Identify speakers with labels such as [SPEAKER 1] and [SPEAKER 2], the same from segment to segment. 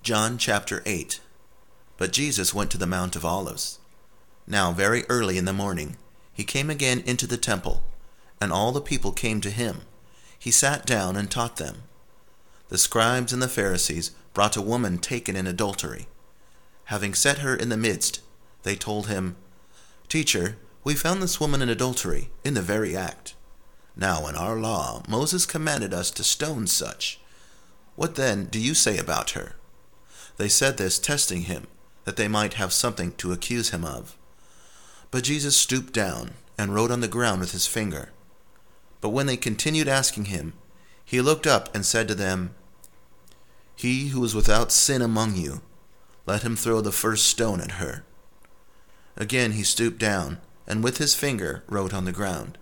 [SPEAKER 1] John chapter 8. But Jesus went to the Mount of Olives. Now very early in the morning he came again into the temple, and all the people came to him. He sat down and taught them. The scribes and the Pharisees brought a woman taken in adultery. Having set her in the midst, they told him, "Teacher, we found this woman in adultery, in the very act. Now in our law Moses commanded us to stone such. What then do you say about her?" They said this, testing him, that they might have something to accuse him of. But Jesus stooped down and wrote on the ground with his finger. But when they continued asking him, he looked up and said to them, "He who is without sin among you, let him throw the first stone at her." Again he stooped down and with his finger wrote on the ground.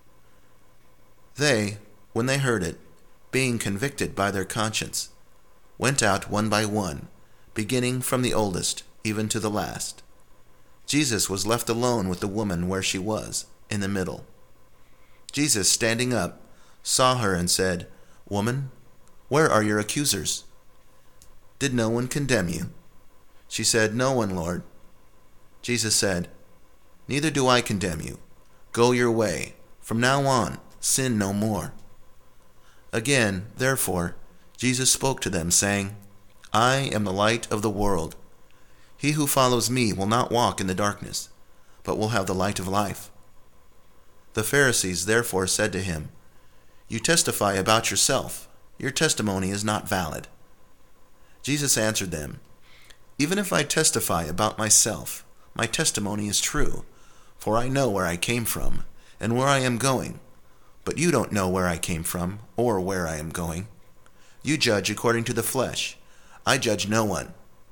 [SPEAKER 1] They, when they heard it, being convicted by their conscience, went out one by one, beginning from the oldest even to the last. Jesus was left alone with the woman where she was, in the middle. Jesus, standing up, saw her and said, "Woman, where are your accusers? Did no one condemn you?" She said, "No one, Lord." Jesus said, "Neither do I condemn you. Go your way. From now on, sin no more." Again, therefore, Jesus spoke to them, saying, "I am the light of the world. He who follows me will not walk in the darkness, but will have the light of life." The Pharisees therefore said to him, "You testify about yourself. Your testimony is not valid." Jesus answered them, "Even if I testify about myself, my testimony is true, for I know where I came from and where I am going. But you don't know where I came from or where I am going. You judge according to the flesh. I judge no one.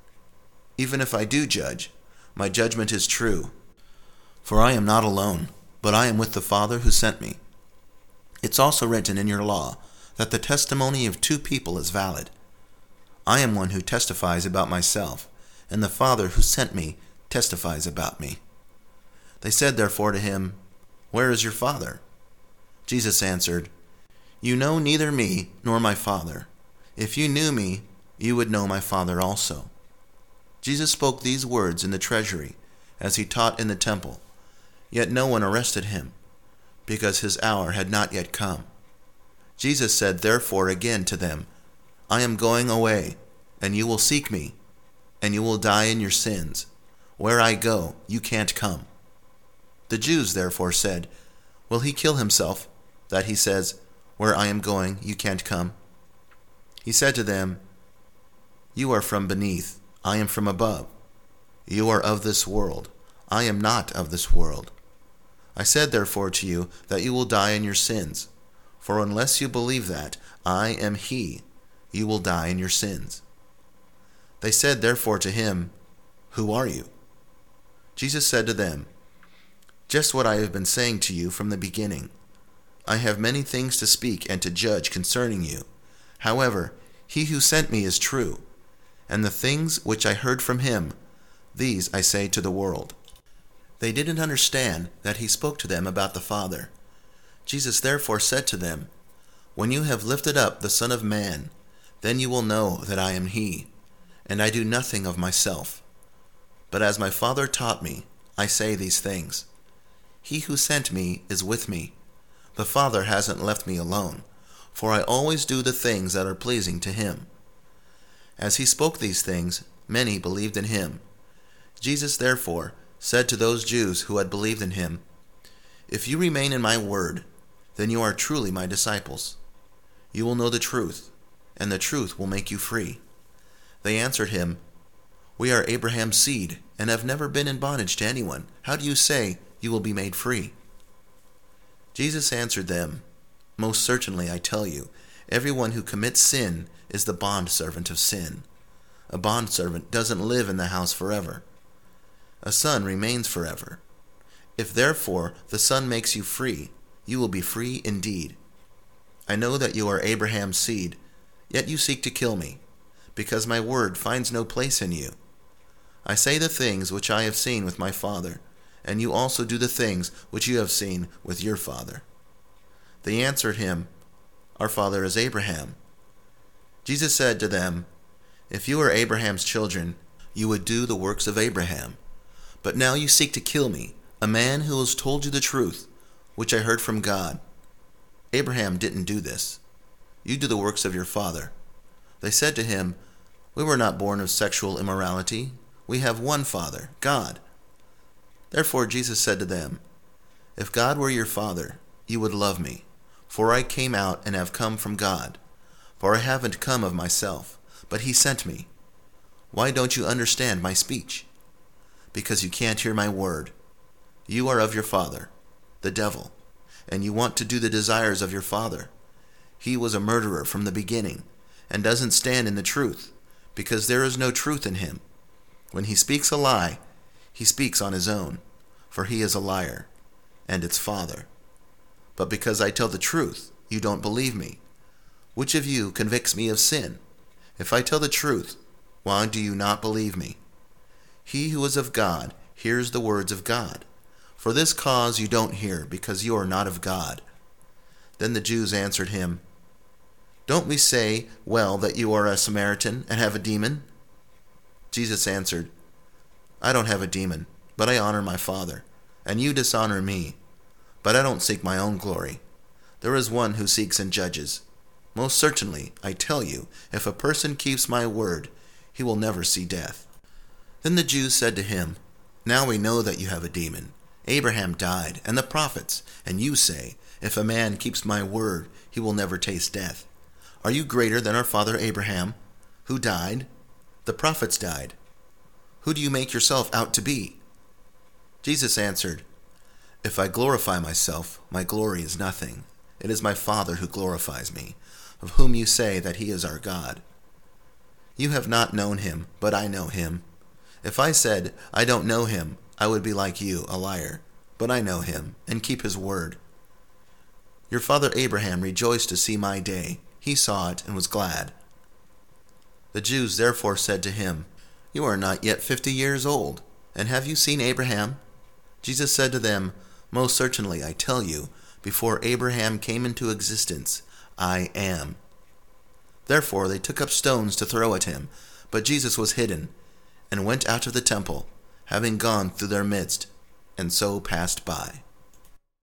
[SPEAKER 1] Even if I do judge, my judgment is true. For I am not alone, but I am with the Father who sent me. It's also written in your law that the testimony of two people is valid. I am one who testifies about myself, and the Father who sent me testifies about me." They said therefore to him, "Where is your Father?" Jesus answered, "You know neither me nor my Father. If you knew me, you would know my Father also." Jesus spoke these words in the treasury, as he taught in the temple, yet no one arrested him, because his hour had not yet come. Jesus said therefore again to them, "I am going away, and you will seek me, and you will die in your sins. Where I go, you can't come." The Jews therefore said, "Will he kill himself, that he says, 'Where I am going, you can't come'?" He said to them, "You are from beneath, I am from above. You are of this world, I am not of this world. I said therefore to you that you will die in your sins, for unless you believe that I am he, you will die in your sins." They said therefore to him, "Who are you?" Jesus said to them, "Just what I have been saying to you from the beginning. I have many things to speak and to judge concerning you. However, he who sent me is true, and the things which I heard from him, these I say to the world." They didn't understand that he spoke to them about the Father. Jesus therefore said to them, "When you have lifted up the Son of Man, then you will know that I am he, and I do nothing of myself. But as my Father taught me, I say these things. He who sent me is with me. The Father hasn't left me alone, for I always do the things that are pleasing to him." As he spoke these things, many believed in him. Jesus therefore said to those Jews who had believed in him, "If you remain in my word, then you are truly my disciples. You will know the truth, and the truth will make you free." They answered him, "We are Abraham's seed, and have never been in bondage to anyone. How do you say you will be made free?" Jesus answered them, "Most certainly I tell you, everyone who commits sin is the bondservant of sin. A bondservant doesn't live in the house forever. A son remains forever. If therefore the Son makes you free, you will be free indeed. I know that you are Abraham's seed, yet you seek to kill me, because my word finds no place in you. I say the things which I have seen with my Father, and you also do the things which you have seen with your father." They answered him, "Our father is Abraham." Jesus said to them, If you were Abraham's children, you would do the works of Abraham. But now you seek to kill me, a man who has told you the truth, which I heard from God. Abraham didn't do this. You do the works of your father." They said to him, "We were not born of sexual immorality. We have one Father, God." Therefore Jesus said to them, "If God were your Father, you would love me, for I came out and have come from God. For I haven't come of myself, but he sent me. Why don't you understand my speech? Because you can't hear my word. You are of your father, the devil, and you want to do the desires of your father. He was a murderer from the beginning, and doesn't stand in the truth, because there is no truth in him. When he speaks a lie, he speaks on his own, for he is a liar, and its father. But because I tell the truth, you don't believe me. Which of you convicts me of sin? If I tell the truth, why do you not believe me? He who is of God hears the words of God. For this cause you don't hear, because you are not of God." Then the Jews answered him, "Don't we say well that you are a Samaritan and have a demon?" Jesus answered, "I don't have a demon, but I honor my Father, and you dishonor me. But I don't seek my own glory. There is one who seeks and judges. Most certainly, I tell you, if a person keeps my word, he will never see death." Then the Jews said to him, "Now we know that you have a demon. Abraham died, and the prophets, and you say, if a man keeps my word, he will never taste death. Are you greater than our father Abraham, who died? The prophets died. Who do you make yourself out to be?" Jesus answered, "If I glorify myself, my glory is nothing. It is my Father who glorifies me, of whom you say that he is our God. You have not known him, but I know him. If I said, I don't know him, I would be like you, a liar. But I know him, and keep his word. Your father Abraham rejoiced to see my day. He saw it and was glad." The Jews therefore said to him, "You are not yet 50 years old, and have you seen Abraham?" Jesus said to them, "Most certainly, I tell you, before Abraham came into existence, I am." Therefore they took up stones to throw at him, but Jesus was hidden, and went out of the temple, having gone through their midst, and so passed by.